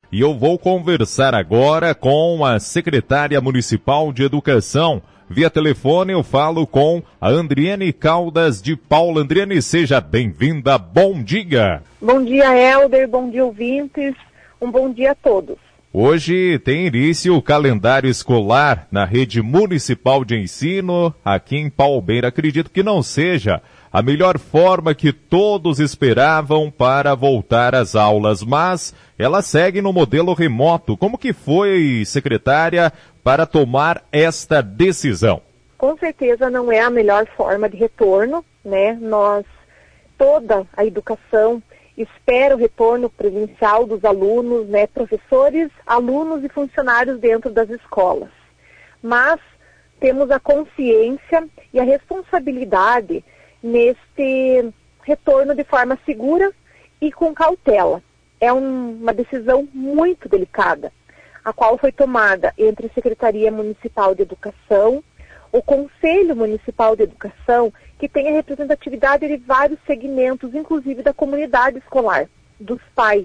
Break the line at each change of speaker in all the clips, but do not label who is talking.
E eu vou conversar agora com a secretária municipal de Educação. Via telefone eu falo com a Andriane Caldas de Paula. Andriane, seja bem-vinda. Bom dia.
Bom dia, Helder. Bom dia, ouvintes. Um bom dia a todos.
Hoje tem início o calendário escolar na rede municipal de ensino aqui em Palmeira. Acredito que não seja a melhor forma que todos esperavam para voltar às aulas, mas ela segue no modelo remoto. Como que foi, secretária, para tomar esta decisão?
Com certeza não é a melhor forma de retorno, né? Toda a educação espera o retorno presencial dos alunos, né? Professores, alunos e funcionários dentro das escolas. Mas temos a consciência e a responsabilidade neste retorno de forma segura e com cautela. É uma decisão muito delicada, a qual foi tomada entre a Secretaria Municipal de Educação, o Conselho Municipal de Educação, que tem a representatividade de vários segmentos, inclusive da comunidade escolar, dos pais.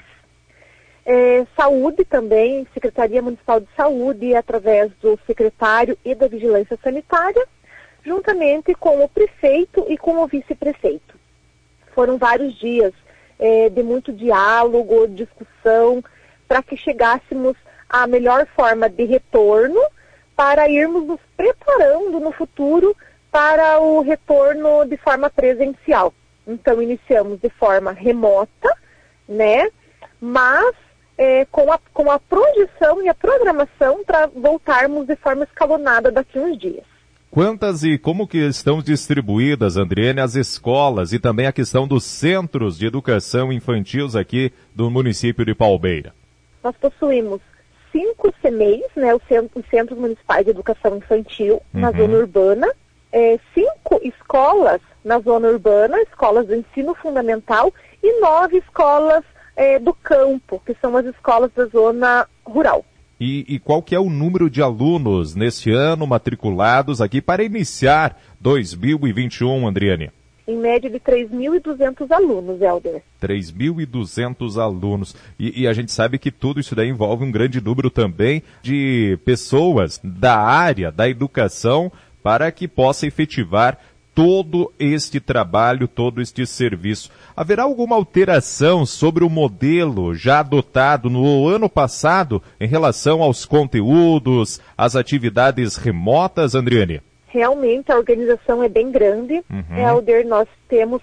Saúde também, Secretaria Municipal de Saúde, através do secretário e da Vigilância Sanitária, juntamente com o prefeito e com o vice-prefeito. Foram vários dias de muito diálogo, discussão, para que chegássemos à melhor forma de retorno, para irmos nos preparando no futuro para o retorno de forma presencial. Então, iniciamos de forma remota, né? Mas com a projeção e a programação para voltarmos de forma escalonada daqui a uns dias.
Quantas e como que estão distribuídas, Andriane, as escolas e também a questão dos centros de educação infantil aqui do município de Palmeira?
Nós possuímos 5 CMEIs, né, os Centros Municipais de Educação Infantil, na zona urbana, 5 escolas na zona urbana, escolas do ensino fundamental, e 9 escolas do campo, que são as escolas da zona rural.
E qual que é o número de alunos neste ano matriculados aqui para iniciar 2021, Andriane?
Em média de 3.200 alunos, Helder.
3.200 alunos. E a gente sabe que tudo isso daí envolve um grande número também de pessoas da área da educação para que possa efetivar todo este trabalho, todo este serviço. Haverá alguma alteração sobre o modelo já adotado no ano passado em relação aos conteúdos, às atividades remotas, Andriane?
Realmente a organização é bem grande. Helder, nós temos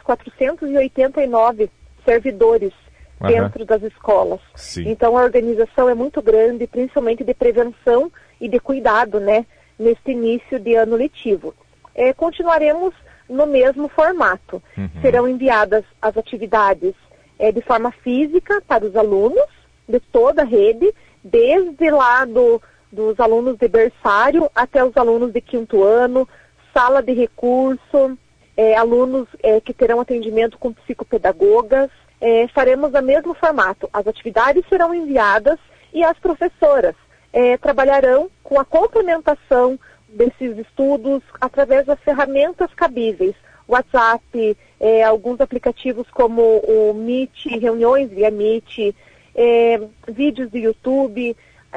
489 servidores dentro das escolas.
Sim.
Então a organização é muito grande, principalmente de prevenção e de cuidado, né, neste início de ano letivo. Continuaremos no mesmo formato. Serão enviadas as atividades de forma física para os alunos de toda a rede, desde lá dos alunos de berçário até os alunos de 5º ano, sala de recurso, alunos que terão atendimento com psicopedagogas. Faremos o mesmo formato. As atividades serão enviadas e as professoras trabalharão com a complementação desses estudos através das ferramentas cabíveis, WhatsApp, alguns aplicativos como o Meet, reuniões via Meet, vídeos do YouTube,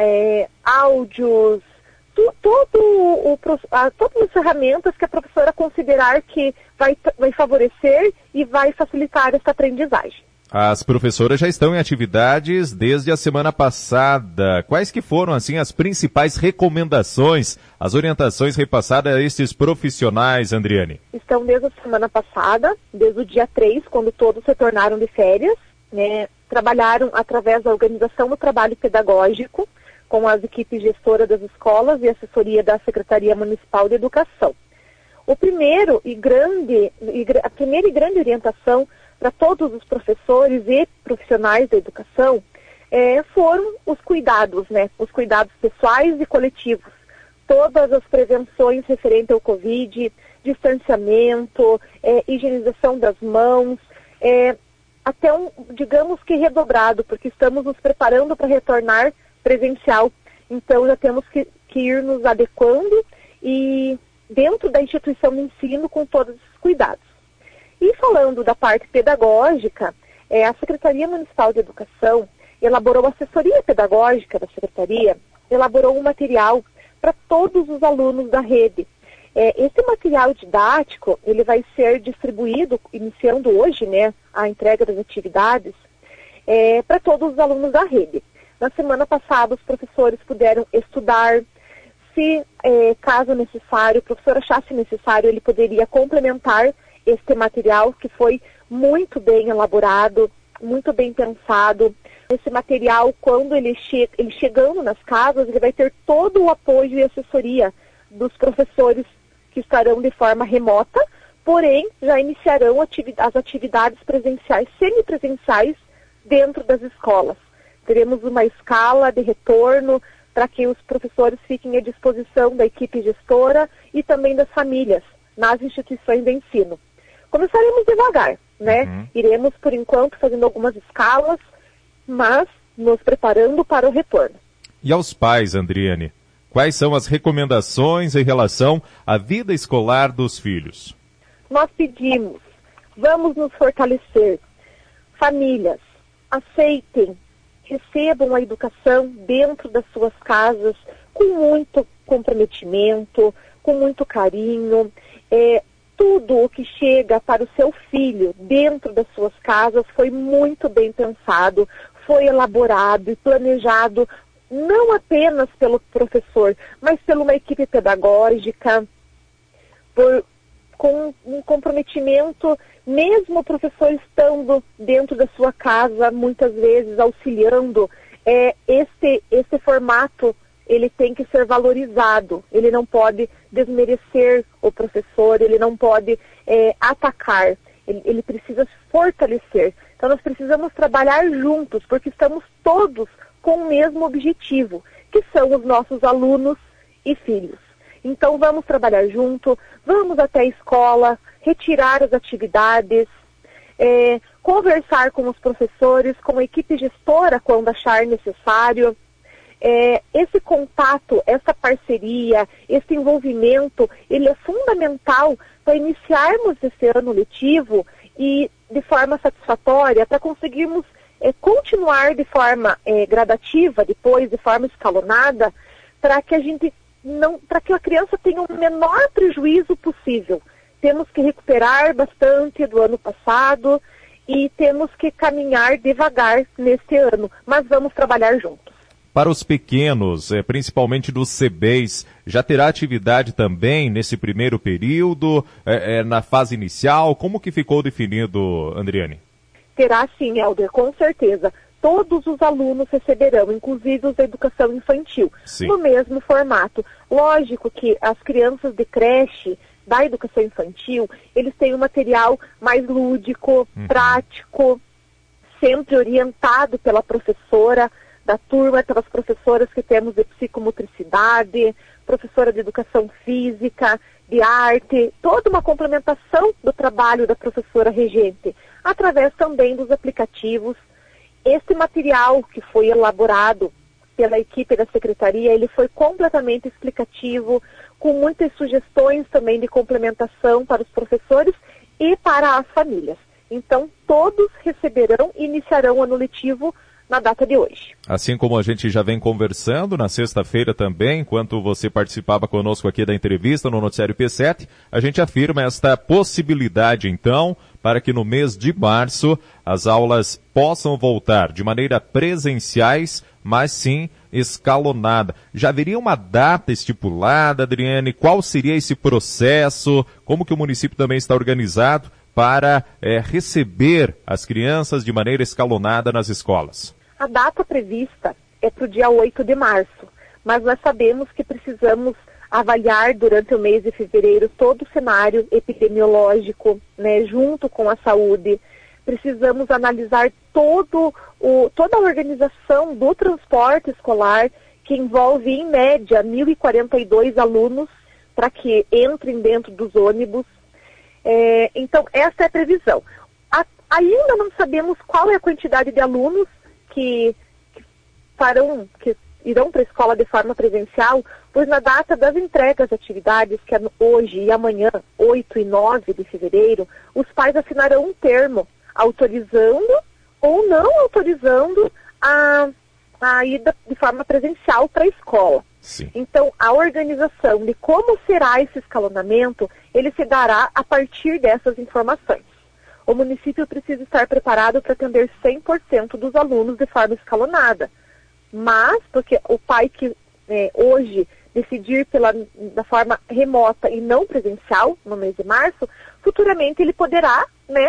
áudios, todas as ferramentas que a professora considerar que vai favorecer e vai facilitar essa aprendizagem.
As professoras já estão em atividades desde a semana passada. Quais que foram, assim, as principais recomendações, as orientações repassadas a estes profissionais, Andriane?
Estão desde a semana passada, desde o dia 3, quando todos retornaram de férias, né? Trabalharam através da organização do trabalho pedagógico, com as equipes gestoras das escolas e assessoria da Secretaria Municipal de Educação. A primeira e grande orientação para todos os professores e profissionais da educação foram os cuidados, né? Os cuidados pessoais e coletivos. Todas as prevenções referentes ao Covid, distanciamento, higienização das mãos, até digamos que redobrado, porque estamos nos preparando para retornar presencial. Então já temos que ir nos adequando e dentro da instituição de ensino com todos os cuidados. E falando da parte pedagógica, a Secretaria Municipal de Educação elaborou a assessoria pedagógica da Secretaria, elaborou um material para todos os alunos da rede. Esse material didático, ele vai ser distribuído, iniciando hoje, né, a entrega das atividades, para todos os alunos da rede. Na semana passada, os professores puderam estudar. Se, caso necessário, o professor achasse necessário, ele poderia complementar este material, que foi muito bem elaborado, muito bem pensado. Esse material, quando ele chegando nas casas, ele vai ter todo o apoio e assessoria dos professores que estarão de forma remota, porém já iniciarão as atividades presenciais, semipresenciais, dentro das escolas. Teremos uma escala de retorno para que os professores fiquem à disposição da equipe gestora e também das famílias nas instituições de ensino. Começaremos devagar, né? Iremos, por enquanto, fazendo algumas escalas, mas nos preparando para o retorno.
E aos pais, Andriane, quais são as recomendações em relação à vida escolar dos filhos?
Nós pedimos, vamos nos fortalecer. Famílias, aceitem, recebam a educação dentro das suas casas com muito comprometimento, com muito carinho. Tudo o que chega para o seu filho dentro das suas casas foi muito bem pensado, foi elaborado e planejado não apenas pelo professor, mas por uma equipe pedagógica, com um comprometimento, mesmo o professor estando dentro da sua casa, muitas vezes auxiliando. Esse formato, ele tem que ser valorizado, ele não pode desmerecer o professor, ele não pode atacar, ele precisa se fortalecer. Então nós precisamos trabalhar juntos, porque estamos todos com o mesmo objetivo, que são os nossos alunos e filhos. Então vamos trabalhar junto, vamos até a escola, retirar as atividades, conversar com os professores, com a equipe gestora quando achar necessário. Esse contato, essa parceria, esse envolvimento, ele é fundamental para iniciarmos esse ano letivo e de forma satisfatória, para conseguirmos continuar de forma gradativa, depois de forma escalonada, para que a criança tenha o menor prejuízo possível. Temos que recuperar bastante do ano passado e temos que caminhar devagar neste ano, mas vamos trabalhar juntos.
Para os pequenos, principalmente dos CBEs, já terá atividade também nesse primeiro período, na fase inicial? Como que ficou definido, Andriane?
Terá sim, Helder, com certeza. Todos os alunos receberão, inclusive os da educação infantil, sim, no mesmo formato. Lógico que as crianças de creche, da educação infantil, eles têm um material mais lúdico, prático, sempre orientado pela professora da turma, pelas professoras que temos de psicomotricidade, professora de educação física, de arte, toda uma complementação do trabalho da professora regente, através também dos aplicativos. Esse material que foi elaborado pela equipe da Secretaria, ele foi completamente explicativo, com muitas sugestões também de complementação para os professores e para as famílias. Então, todos receberão e iniciarão o ano letivo na data de hoje.
Assim como a gente já vem conversando na sexta-feira também, enquanto você participava conosco aqui da entrevista no Noticiário P7, a gente afirma esta possibilidade, então, para que no mês de março as aulas possam voltar de maneira presenciais, mas sim escalonada. Já haveria uma data estipulada, Adriane? Qual seria esse processo? Como que o município também está organizado para receber as crianças de maneira escalonada nas escolas?
A data prevista é para o dia 8 de março, mas nós sabemos que precisamos avaliar durante o mês de fevereiro todo o cenário epidemiológico, né, junto com a saúde. Precisamos analisar toda a organização do transporte escolar, que envolve, em média, 1.042 alunos para que entrem dentro dos ônibus. Então, essa é a previsão. Ainda não sabemos qual é a quantidade de alunos que irão para a escola de forma presencial, pois na data das entregas de atividades, que é hoje e amanhã, 8 e 9 de fevereiro, os pais assinarão um termo autorizando ou não autorizando a ida de forma presencial para a escola.
Sim.
Então, a organização de como será esse escalonamento, ele se dará a partir dessas informações. O município precisa estar preparado para atender 100% dos alunos de forma escalonada. Mas, porque o pai que hoje decidir da forma remota e não presencial, no mês de março, futuramente ele poderá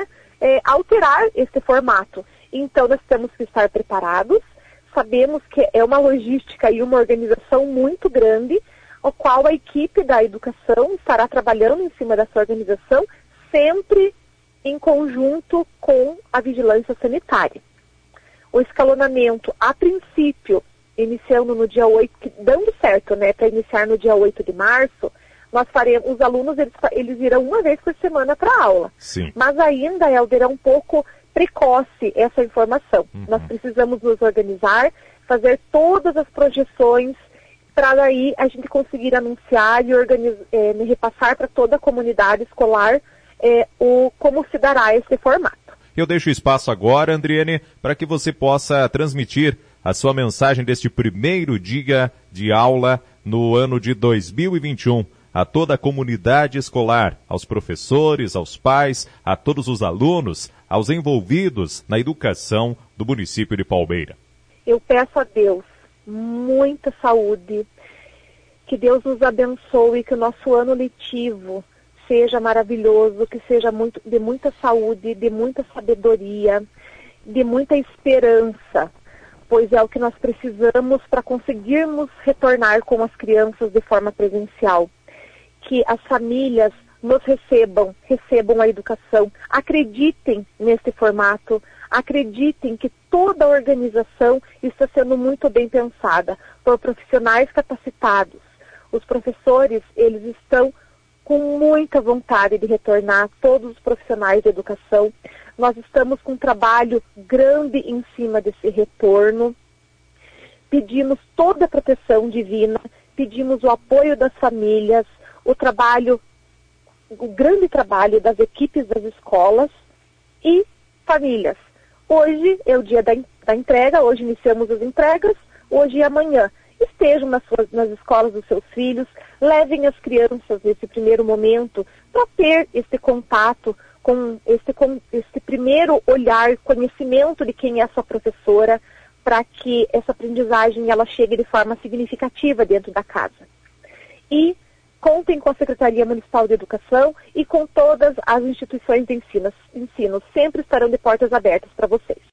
alterar esse formato. Então, nós temos que estar preparados. Sabemos que é uma logística e uma organização muito grande, o qual a equipe da educação estará trabalhando em cima dessa organização, sempre em conjunto com a vigilância sanitária. O escalonamento, a princípio, iniciando no dia 8, dando certo, para iniciar no dia 8 de março, nós faremos, os alunos, eles irão uma vez por semana para a aula.
Sim.
Mas ainda, Helder, é um pouco precoce essa informação. Nós precisamos nos organizar, fazer todas as projeções para daí a gente conseguir anunciar e repassar para toda a comunidade escolar como se dará esse formato.
Eu deixo espaço agora, Andriane, para que você possa transmitir a sua mensagem deste primeiro dia de aula no ano de 2021. A toda a comunidade escolar, aos professores, aos pais, a todos os alunos, aos envolvidos na educação do município de Palmeira. Eu peço a Deus muita saúde, que Deus nos abençoe, que o nosso ano letivo seja maravilhoso, que seja de muita saúde, de muita sabedoria, de muita esperança, pois é o que nós precisamos para conseguirmos retornar com as crianças de forma presencial. Que as famílias nos recebam a educação, acreditem nesse formato, acreditem que toda a organização está sendo muito bem pensada por profissionais capacitados. Os professores, eles estão com muita vontade de retornar, todos os profissionais de educação. Nós estamos com um trabalho grande em cima desse retorno. Pedimos toda a proteção divina, pedimos o apoio das famílias, o grande trabalho das equipes das escolas e famílias. Hoje é o dia da entrega, hoje iniciamos as entregas, hoje e amanhã. Estejam nas escolas dos seus filhos, levem as crianças nesse primeiro momento para ter esse contato com esse primeiro olhar, conhecimento de quem é a sua professora, para que essa aprendizagem ela chegue de forma significativa dentro da casa. E contem com a Secretaria Municipal de Educação e com todas as instituições de ensino. Sempre estarão de portas abertas para vocês.